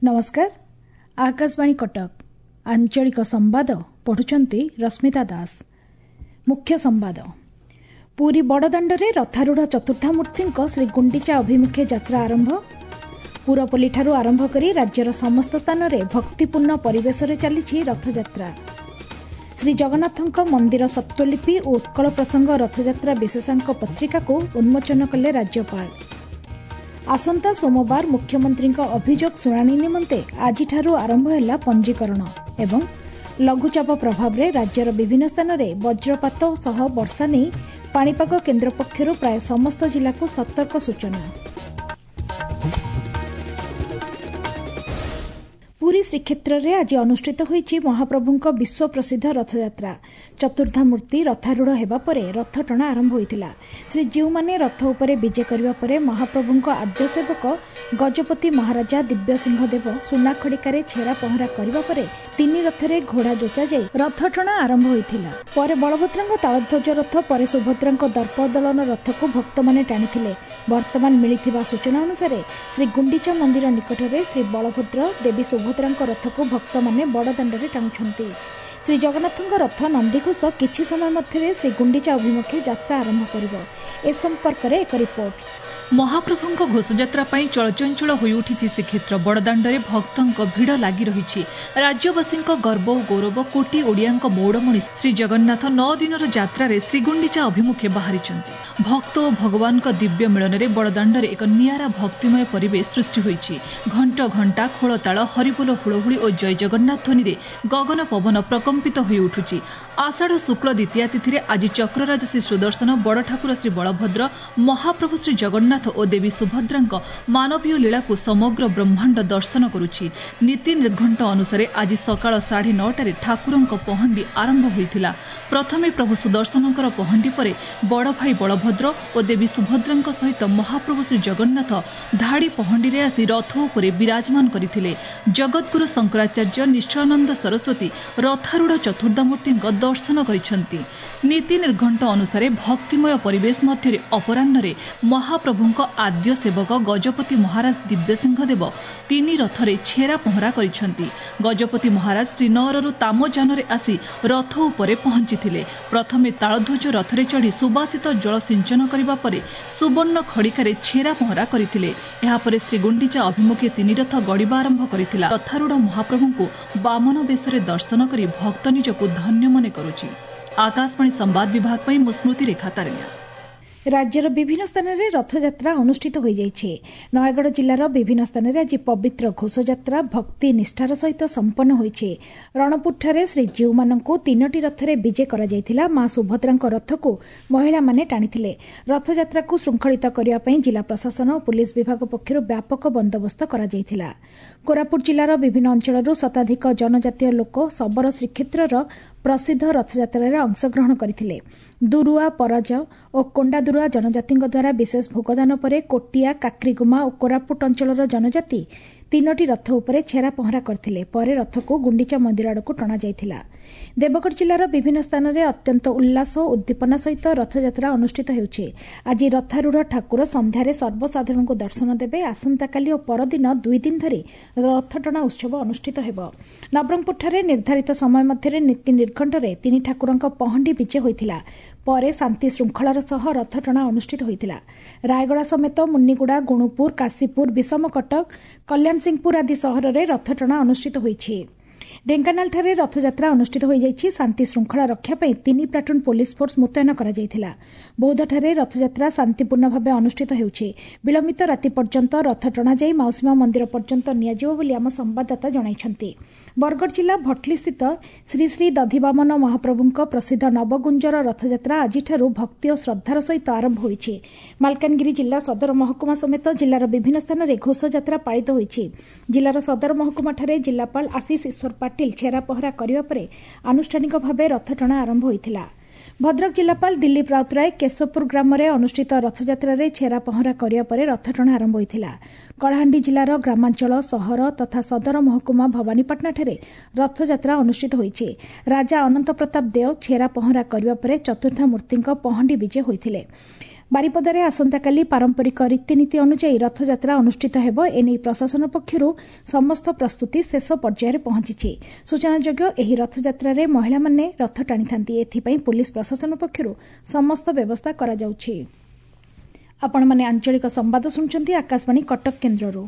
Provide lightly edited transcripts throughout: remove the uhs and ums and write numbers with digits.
नमस्कार। आकाशवाणी कटक आंचलिक संवाद पढ़ुचंती रश्मिता दास। मुख्य संवाद। पुरी बड़दाण्डरे रथारूढ़ चतुर्थामूर्ति श्री गुंडीचा अभिमुखे यात्रा आरंभ। पुरपल्ली ठारू आरंभ करी राज्यर समस्त स्थान में भक्तिपूर्ण परिवेश चली रथयात्रा। श्री जगन्नाथ मंदिर सत्वलिपि और उत्कल प्रसंग रथयात्रा विशेषांक पत्रिका को उन्मोचन कले राज्यपाल। आसंता सोमवार मुख्यमंत्री अभियोग शुणाणी निमंते आजिठारू आरंभ है पंजीकरण एवं लघुचाप प्रभाव में राज्यर विभिन्न स्थान में वज्रपात सह वर्षा नहीं पाणीपाग केन्द्र पक्षर प्राय समस्त जिला को सतर्क सूचना। पुरी श्रीक्षेत्र में आज अनुष्ठित होईची महाप्रभुंक विश्व प्रसिद्ध रथयात्रा। चतुर्थामूर्ति रथारूढ़ हेबा परे रथ टणा आरंभ होइतिला। श्रीजीउ माने रथ उपरे विजे करिबा परे महाप्रभुंक आद्य सेवक गजपति महाराजा दिव्य सिंहदेव सुना खड़िकारे छेरा पहरा करिबा परे तीन रथरे घोड़ा जोचा जाई रथ टणा आरंभ होइतिला। परे बलभद्रंक तालध्वज रथ परे सुभद्रांक दर्पदलन रथ को भक्त माने टाणिथिले। वर्तमान मिलिथिबा सूचना अनुसार श्री गुंडीचा मंदिर निकटरे श्री बलभद्र देवी सुभद्रांक रथ को भक्त माने बड़दाण्डरे टाणुछंती। श्री जगन्नाथଙ୍କ रथ नंदीघोष किछि समय मध्यरे श्री गुंडीचा अभिमुखे यात्रा आरंभ करिबो। ए संपर्क रे एक रिपोर्ट। महाप्रभुंक घोषयात्रा पाई चलचंचल होई उठिछि श्रीक्षेत्र। बड़दाण्डरे भक्तंक भिड़ लागि रहिछि। राज्यवासींक गर्व और गौरव कोटी ओडियांक मौड़मणि श्री जगन्नाथ 9 दिनर यात्रा रे श्रीगुंडीचा अभिमुखे बाहरिछंती। भक्त और भगवानक दिव्य मिलन रे बड़दाण्डरे एक नियारा भक्तिमय परिवेश सृष्टि होईछि। घंट घंटा खोलताल हरिबोल हुळहुळी और जय जगन्नाथ ध्वनि रे गगन पवन प्रकंपित होई उठुछि। आषाढ़ शुक्ल द्वितीया तिथि रे आज चक्रराज श्री सुदर्शन बड़ ठाकुर श्री बलभद्र महाप्रभु श्री जगन्नाथ और देवी सुभद्रांक मानवीय लीला को समग्र ब्रह्मांड दर्शन करुछि। नीति निर्घंट अनुसार आज सकाळ 9:30 ठाकुरंक पहंडी आरंभ होइथिला। प्रथमे प्रभु सुदर्शनकर पहंडी परे बड़ भाई बलभद्र और देवी सुभद्रांक सहित महाप्रभु श्री जगन्नाथ धाड़ी पहंडी रे आसी रथ उपरे विराजमान करथिले। जगद्गुरु शंकराचार्य निश्चलानंद सरस्वती रथारूढ़ चतुर्थामूर्तिंक दर्शन करिसंती। नीति निर्घंट अनुसार भक्तिमय परिवेश मध्य अपराह्न रे महाप्रभुंक आद्य सेवक गजपति महाराज दिव्य सिंहदेव 3 रथरे छेरा पहरा करिसंती। गजपति महाराज श्रीनगररू तामजान आसी रथ उपरे पहुंचीथिले। प्रथमे तालध्वज रथरे चढ़ी सुबासित जल सिंचन करिबा परे सुवर्ण खड़िकारे छेरा पहरा करथिले। एहा परे श्री गुंडीचा अभिमुखे 3 रथ गड़िबा आरंभ करिथिला। रथारूढ़ महाप्रभुंकु वामन बेशरे दर्शन करी भक्त निजकु धन्य मने करुछि। आकाशवाणी संवाद विभाग पई मुस्मृति रेखा तारिया। राज्यर विभिन्न स्थान में रथयात्रा अनुष्ठित हो जाइछे। नयगढ़ जिलार विभिन्न स्थान में आज पवित्र घोषयात्रा भक्ति निष्ठार सहित संपन्न होइछे। रणपुरठारे श्रीजीउ मानंकु 3टी रथरे विजे करा जायथिला। मां सुभद्रांक रथ को महिला माने टाणिथिले। रथयात्रा को श्रृंखलित करिया पई जिला प्रशासन और पुलिस विभाग पक्षरु व्यापक बंदोबस्त करा जायथिला। कोरापुट जिलार विभिन्न अंचलरू शताधिक जनजातीय लोक सबर श्रीक्षेत्रर प्रसिद्ध रथयात्रा रे अंशग्रहण करथिले। दुरुआ परज और कोंडादुरुआ जनजाति द्वारा विशेष भोगदान पर कोटिया काक्रीगुमा और कोरापुट अंचलर जनजाति 3टी रथ उपरे छेरा पहरा करथिले। परे रथ को गुंडीचा मंदिर आड़कू टणा जायथिला। देवगढ़ जिलार विभिन्न स्थान में अत्यंत उल्लास और उद्दीपना सहित रथयात्रा अनुष्ठित हेउछे। आज रथारूढ़ ठाकुर संध्यारे सर्वसाधारण को दर्शन देबे। आसंताकाली और परदिन 2 दिन धरी रथ टणा उत्सव अनुष्ठित हेबो। नवरंगपुरठारे निर्धारित समय मध्य नीति निर्घंटरे 3 ठाकुरंक पहंडी विजे होइथिला। परे शांति श्रृंखलार सह रथ टणा अनुष्ठित होइथिला। रायगड़ा समेत मुन्नीगुड़ा गुणुपुर काशीपुर विषमकटक कल्याण सिंहपुर आदि सहर में रथ टणा अनुष्ठित होइछि। ढेंकानाल ठारे रथयात्रा अनुष्ठित हो जाइछि। शांति श्रृंखला रक्षा पई 3 प्लाटून पुलिस फोर्स मुतयन करा जायथिला। बौद्ध ठारे रथयात्रा शांतिपूर्ण भाव अनुष्ठित हेउछि। विलंबित राति पर्यंत रथ टणा जाई माउसीमा मंदिर पर्यंत नियाजिबो बोली आम संवाददाता जणाइछंती। बरगढ़ जिला भटली स्थित श्री श्री दधिवामन महाप्रभुंक प्रसिद्ध नवगुंजर रथयात्रा आजिठारू भक्ति और श्रद्धार सहित आरंभ होइछि। मालकानगिरी जिला सदर महकुमा समेत जिलार विभिन्न स्थान में घोषयात्रा पालित होइछि। जिलार सदर महकुमा ठारे जिलापाल आशीष ईश्वर पाटिल छेरा पहरा करिबा परे आनुष्ठानिक भावे रथ टणा आरंभ होइथिला। भद्रक जिलापाल दिलीप राउतराय केशवपुर ग्राम में अनुष्ठित रथयात्रा रे छेरा पहरा करिया परे रथ टणा आरंभ होइथिला। कलाहांडी जिलार ग्रामांचल सहर तथा सदर महकुमा भवानीपाटना ठारे रथयात्रा अनुष्ठित होइछि। राजा अनंत प्रताप देव छेरा पहरा करिया परे चतुर्थामूर्तिंक पहंडी विजे होइथिले। ବାରିପଦାରେ ଆସନ୍ତାକାଲି ପାରମ୍ପରିକ ରୀତିନୀତି ଅନୁଯାୟୀ ରଥଯାତ୍ରା ଅନୁଷ୍ଠିତ ହେବ। ଏନେଇ ପ୍ରଶାସନ ପକ୍ଷରୁ ସମସ୍ତ ପ୍ରସ୍ତୁତି ଶେଷ ପର୍ଯ୍ୟାୟରେ ପହଞ୍ଚିଛି। ସୂଚନାଯୋଗ୍ୟ ଏହି ରଥଯାତ୍ରାରେ ମହିଳାମାନେ ରଥ ଟାଣିଥାନ୍ତି। ଏଥିପାଇଁ ପୁଲିସ ପ୍ରଶାସନ ପକ୍ଷରୁ ସମସ୍ତ ବ୍ୟବସ୍ଥା କରାଯାଉଛି। ଆପଣମାନେ ଆଞ୍ଚଳିକ ସମ୍ବାଦ ଶୁଣୁଛନ୍ତି ଆକାଶବାଣୀ କଟକ କେନ୍ଦ୍ରରୁ।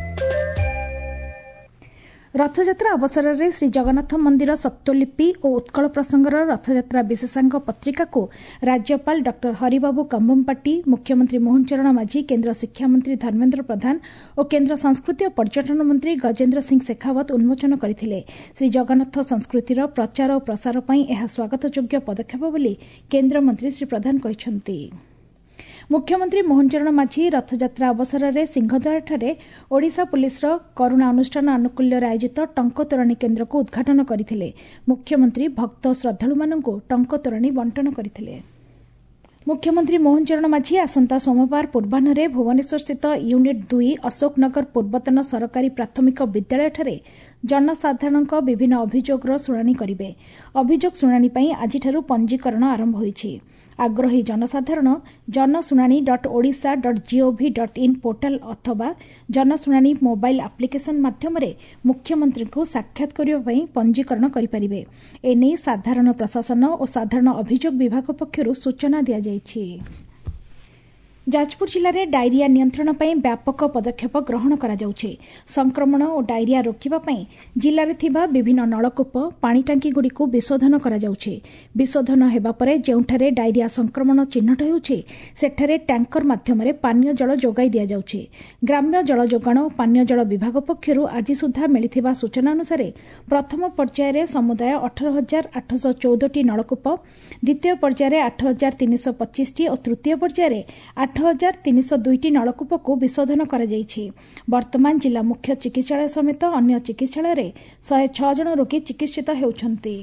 ରଥଯାତ୍ରା ଅବସରରେ ଶ୍ରୀଜଗନ୍ନାଥ ମନ୍ଦିର ସତ୍ତ୍ୱଲିପି ଓ ଉତ୍କଳ ପ୍ରସଙ୍ଗର ରଥଯାତ୍ରା ବିଶେଷାଙ୍ଗ ପତ୍ରିକାକୁ ରାଜ୍ୟପାଳ ଡକ୍ଟର ହରିବାବୁ କମ୍ଭମପାଟି, ମୁଖ୍ୟମନ୍ତ୍ରୀ ମୋହନ ଚରଣ ମାଝୀ, କେନ୍ଦ୍ର ଶିକ୍ଷାମନ୍ତ୍ରୀ ଧର୍ମେନ୍ଦ୍ର ପ୍ରଧାନ ଓ କେନ୍ଦ୍ର ସଂସ୍କୃତି ଓ ପର୍ଯ୍ୟଟନ ମନ୍ତ୍ରୀ ଗଜେନ୍ଦ୍ର ସିଂ ଶେଖାୱତ ଉନ୍ମୋଚନ କରିଥିଲେ। ଶ୍ରୀଜଗନ୍ନାଥ ସଂସ୍କୃତିର ପ୍ରଚାର ଓ ପ୍ରସାର ପାଇଁ ଏହା ସ୍ୱାଗତଯୋଗ୍ୟ ପଦକ୍ଷେପ ବୋଲି କେନ୍ଦ୍ରମନ୍ତ୍ରୀ ଶ୍ରୀ ପ୍ରଧାନ କହିଛନ୍ତି। ମୁଖ୍ୟମନ୍ତ୍ରୀ ମୋହନ ଚରଣ ମାଝୀ ରଥଯାତ୍ରା ଅବସରରେ ସିଂହଦ୍ୱାରଠାରେ ଓଡ଼ିଶା ପୁଲିସର କରୁଣା ଅନୁଷ୍ଠାନ ଆନୁକୂଲ୍ୟରେ ଆୟୋଜିତ ଟଙ୍କତୋରାଣୀ କେନ୍ଦ୍ରକୁ ଉଦ୍ଘାଟନ କରିଥିଲେ। ମୁଖ୍ୟମନ୍ତ୍ରୀ ଭକ୍ତ ଓ ଶ୍ରଦ୍ଧାଳୁମାନଙ୍କୁ ଟଙ୍କତୋରାଣୀ ବଣ୍ଟନ କରିଥିଲେ। ମୁଖ୍ୟମନ୍ତ୍ରୀ ମୋହନ ଚରଣ ମାଝୀ ଆସନ୍ତା ସୋମବାର ପୂର୍ବାହ୍ନରେ ଭୁବନେଶ୍ୱରସ୍ଥିତ ୟୁନିଟ୍ 2 ଅଶୋକନଗର ପୂର୍ବତନ ସରକାରୀ ପ୍ରାଥମିକ ବିଦ୍ୟାଳୟଠାରେ ଜନସାଧାରଣଙ୍କ ବିଭିନ୍ନ ଅଭିଯୋଗର ଶୁଣାଣି କରିବେ। ଅଭିଯୋଗ ଶୁଣାଣି ପାଇଁ ଆଜିଠାରୁ ପଞ୍ଜୀକରଣ ଆରମ୍ଭ ହୋଇଛି। ଆଗ୍ରହୀ ଜନସାଧାରଣ janashunani.odisha.gov.in ପୋର୍ଟାଲ ଅଥବା ଜନଶୁଣାଣି ମୋବାଇଲ୍ ଆପ୍ଲିକେସନ ମାଧ୍ୟମରେ ମୁଖ୍ୟମନ୍ତ୍ରୀଙ୍କୁ ସାକ୍ଷାତ କରିବା ପାଇଁ ପଞ୍ଜୀକରଣ କରିପାରିବେ। ଏନେଇ ସାଧାରଣ ପ୍ରଶାସନ ଓ ସାଧାରଣ ଅଭିଯୋଗ ବିଭାଗ ପକ୍ଷରୁ ସୂଚନା ଦିଆଯାଇଛି। ଯାଜପୁର ଜିଲ୍ଲାରେ ଡାଇରିଆ ନିୟନ୍ତ୍ରଣ ପାଇଁ ବ୍ୟାପକ ପଦକ୍ଷେପ ଗ୍ରହଣ କରାଯାଉଛି। ସଂକ୍ରମଣ ଓ ଡାଇରିଆ ରୋକିବା ପାଇଁ ଜିଲ୍ଲାରେ ଥିବା ବିଭିନ୍ନ ନଳକୂପ, ପାଣିଟାଙ୍କିଗୁଡ଼ିକୁ ବିଶୋଧନ କରାଯାଉଛି। ବିଶୋଧନ ହେବା ପରେ ଯେଉଁଠାରେ ଡାଇରିଆ ସଂକ୍ରମଣ ଚିହ୍ନଟ ହେଉଛି ସେଠାରେ ଟ୍ୟାଙ୍କର ମାଧ୍ୟମରେ ପାନୀୟ ଜଳ ଯୋଗାଇ ଦିଆଯାଉଛି। ଗ୍ରାମ୍ୟ ଜଳ ଯୋଗାଣ ଓ ପାନୀୟ ଜଳ ବିଭାଗ ପକ୍ଷରୁ ଆଜି ସୁଦ୍ଧା ମିଳିଥିବା ସୂଚନା ଅନୁସାରେ ପ୍ରଥମ ପର୍ଯ୍ୟାୟରେ ସମୁଦାୟ 18,814ଟି ନଳକୂପ, ଦ୍ୱିତୀୟ ପର୍ଯ୍ୟାୟରେ 8,325ଟି ଓ ତୃତୀୟ ପର୍ଯ୍ୟାୟରେ 8,302ଟି ନଳକୂପକୁ ବିଶୋଧନ କରାଯାଇଛି। ବର୍ତ୍ତମାନ ଜିଲ୍ଲା ମୁଖ୍ୟ ଚିକିତ୍ସାଳୟ ସମେତ ଅନ୍ୟ ଚିକିତ୍ସାଳୟରେ 106 ଜଣ ରୋଗୀ ଚିକିତ୍ସିତ ହେଉଛନ୍ତି।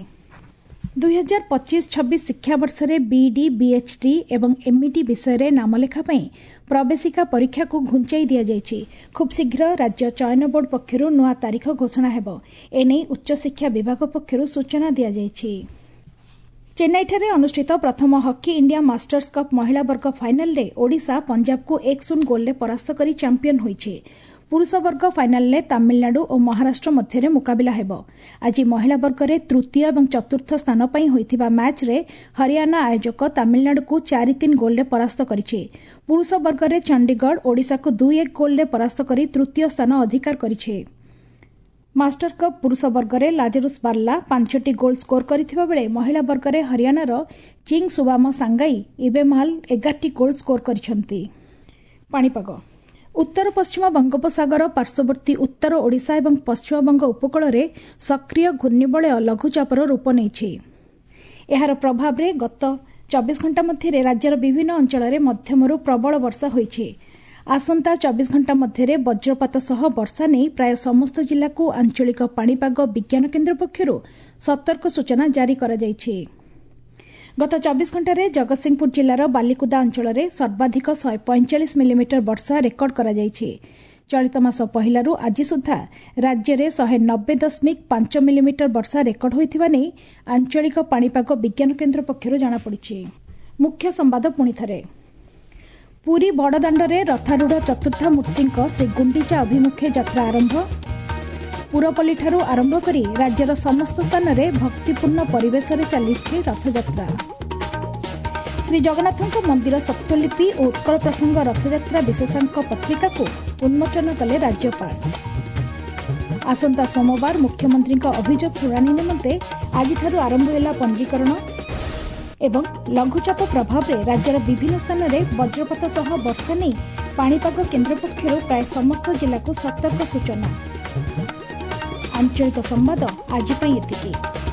2025-26 ଶିକ୍ଷାବର୍ଷରେ ବିଇଡି, ବିଏଚ୍ଡି ଏବଂ ଏମ୍ଇଡି ବିଷୟରେ ନାମଲେଖା ପାଇଁ ପ୍ରବେଶିକା ପରୀକ୍ଷାକୁ ଘୁଞ୍ଚାଇ ଦିଆଯାଇଛି। ଖୁବ୍ ଶୀଘ୍ର ରାଜ୍ୟ ଚୟନ ବୋର୍ଡ ପକ୍ଷରୁ ନୂଆ ତାରିଖ ଘୋଷଣା ହେବ। ଏନେଇ ଉଚ୍ଚଶିକ୍ଷା ବିଭାଗ ପକ୍ଷରୁ ସୂଚନା ଦିଆଯାଇଛି। ଚେନ୍ନାଇଠାରେ ଅନୁଷ୍ଠିତ ପ୍ରଥମ ହକି ଇଣ୍ଡିଆ ମାଷ୍ଟର୍ସ କପ୍ ମହିଳା ବର୍ଗ ଫାଇନାଲରେ ଓଡ଼ିଶା ପଞ୍ଜାବକୁ 1-0 ଗୋଲ୍ରେ ପରାସ୍ତ କରି ଚାମ୍ପିୟନ୍ ହୋଇଛି। ପୁରୁଷ ବର୍ଗ ଫାଇନାଲରେ ତାମିଲନାଡୁ ଓ ମହାରାଷ୍ଟ୍ର ମଧ୍ୟରେ ମୁକାବିଲା ହେବ। ଆଜି ମହିଳା ବର୍ଗରେ ତୃତୀୟ ଏବଂ ଚତୁର୍ଥ ସ୍ଥାନ ପାଇଁ ହୋଇଥିବା ମ୍ୟାଚ୍ରେ ହରିୟାଣା ଆୟୋଜକ ତାମିଲନାଡୁକୁ 4-3 ଗୋଲ୍ରେ ପରାସ୍ତ କରିଛି। ପୁରୁଷ ବର୍ଗରେ ଚଣ୍ଡିଗଡ଼ ଓଡ଼ିଶାକୁ 2-1 ଗୋଲ୍ରେ ପରାସ୍ତ କରି ତୃତୀୟ ସ୍ଥାନ ଅଧିକାର କରିଛି। ମାଷ୍ଟର କପ୍ ପୁରୁଷ ବର୍ଗରେ ଲାଜରୁସ୍ ବାର୍ଲା 5ଟି ଗୋଲ୍ ସ୍କୋର କରିଥିବା ବେଳେ ମହିଳା ବର୍ଗରେ ହରିୟାଣାର ଚିଙ୍ଗ ସୁବାମ ସାଙ୍ଗାଇ ଇବେମାଲ 11ଟି ଗୋଲ୍ ସ୍କୋର କରିଛନ୍ତି। ପାଣିପାଗ। ଉତ୍ତର ପଶ୍ଚିମ ବଙ୍ଗୋପସାଗର ପାର୍ଶ୍ୱବର୍ତ୍ତୀ ଉତ୍ତର ଓଡ଼ିଶା ଏବଂ ପଶ୍ଚିମବଙ୍ଗ ଉପକୂଳରେ ସକ୍ରିୟ ଘୂର୍ଣ୍ଣିବଳୟ ଲଘୁଚାପର ରୂପ ନେଇଛି। ଏହାର ପ୍ରଭାବରେ ଗତ 24 ଘଣ୍ଟା ମଧ୍ୟରେ ରାଜ୍ୟର ବିଭିନ୍ନ ଅଞ୍ଚଳରେ ମଧ୍ୟମରୁ ପ୍ରବଳ ବର୍ଷା ହୋଇଛି। ଆସନ୍ତା 24 ଘଣ୍ଟା ମଧ୍ୟରେ ବଜ୍ରପାତ ସହ ବର୍ଷା ନେଇ ପ୍ରାୟ ସମସ୍ତ ଜିଲ୍ଲାକୁ ଆଞ୍ଚଳିକ ପାଣିପାଗ ବିଜ୍ଞାନ କେନ୍ଦ୍ର ପକ୍ଷରୁ ସତର୍କ ସୂଚନା ଜାରି କରାଯାଇଛି। ଗତ 24 ଘଣ୍ଟାରେ ଜଗତସିଂହପୁର ଜିଲ୍ଲାର ବାଲିକୁଦା ଅଞ୍ଚଳରେ ସର୍ବାଧିକ 145 ମିଲିମିଟର ବର୍ଷା ରେକର୍ଡ କରାଯାଇଛି। ଚଳିତ ମାସ ପହିଲାରୁ ଆଜି ସୁଦ୍ଧା ରାଜ୍ୟରେ 190.5 ମିଲିମିଟର ବର୍ଷା ରେକର୍ଡ ହୋଇଥିବା ନେଇ ଆଞ୍ଚଳିକ ପାଣିପାଗ ବିଜ୍ଞାନ କେନ୍ଦ୍ର ପକ୍ଷରୁ ଜଣାପଡ଼ିଛି। ମୁଖ୍ୟ ସମ୍ବାଦ ପୁଣିଥରେ। ପୁରୀ ବଡ଼ଦାଣ୍ଡରେ ରଥାରୂଢ଼ ଚତୁର୍ଦ୍ଧାମୂର୍ତ୍ତିଙ୍କ ଶ୍ରୀଗୁଣ୍ଡିଚା ଅଭିମୁଖେ ଯାତ୍ରା ଆରମ୍ଭ। ପୁରପଲ୍ଲୀଠାରୁ ଆରମ୍ଭ କରି ରାଜ୍ୟର ସମସ୍ତ ସ୍ଥାନରେ ଭକ୍ତିପୂର୍ଣ୍ଣ ପରିବେଶରେ ଚାଲିଛି ରଥଯାତ୍ରା। ଶ୍ରୀଜଗନ୍ନାଥଙ୍କ ମନ୍ଦିର ସତ୍ତ୍ୱଲିପି ଓ ଉତ୍କଳ ପ୍ରସଙ୍ଗ ରଥଯାତ୍ରା ବିଶେଷାଙ୍କ ପତ୍ରିକାକୁ ଉନ୍ମୋଚନ କଲେ ରାଜ୍ୟପାଳ। ଆସନ୍ତା ସୋମବାର ମୁଖ୍ୟମନ୍ତ୍ରୀଙ୍କ ଅଭିଯୋଗ ଶୁଣାଣି ନିମନ୍ତେ ଆଜିଠାରୁ ଆରମ୍ଭ ହେଲା ପଞ୍ଜୀକରଣ ଏବଂ ଲଘୁଚାପ ପ୍ରଭାବରେ ରାଜ୍ୟର ବିଭିନ୍ନ ସ୍ଥାନରେ ବଜ୍ରପାତ ସହ ବର୍ଷା ନେଇ ପାଣିପାଗ କେନ୍ଦ୍ର ପକ୍ଷରୁ ପ୍ରାୟ ସମସ୍ତ ଜିଲ୍ଲାକୁ ସତର୍କ ସୂଚନା। ଆଞ୍ଚଳିକ ସମ୍ବାଦ ଆଜି ପାଇଁ ଏତିକି।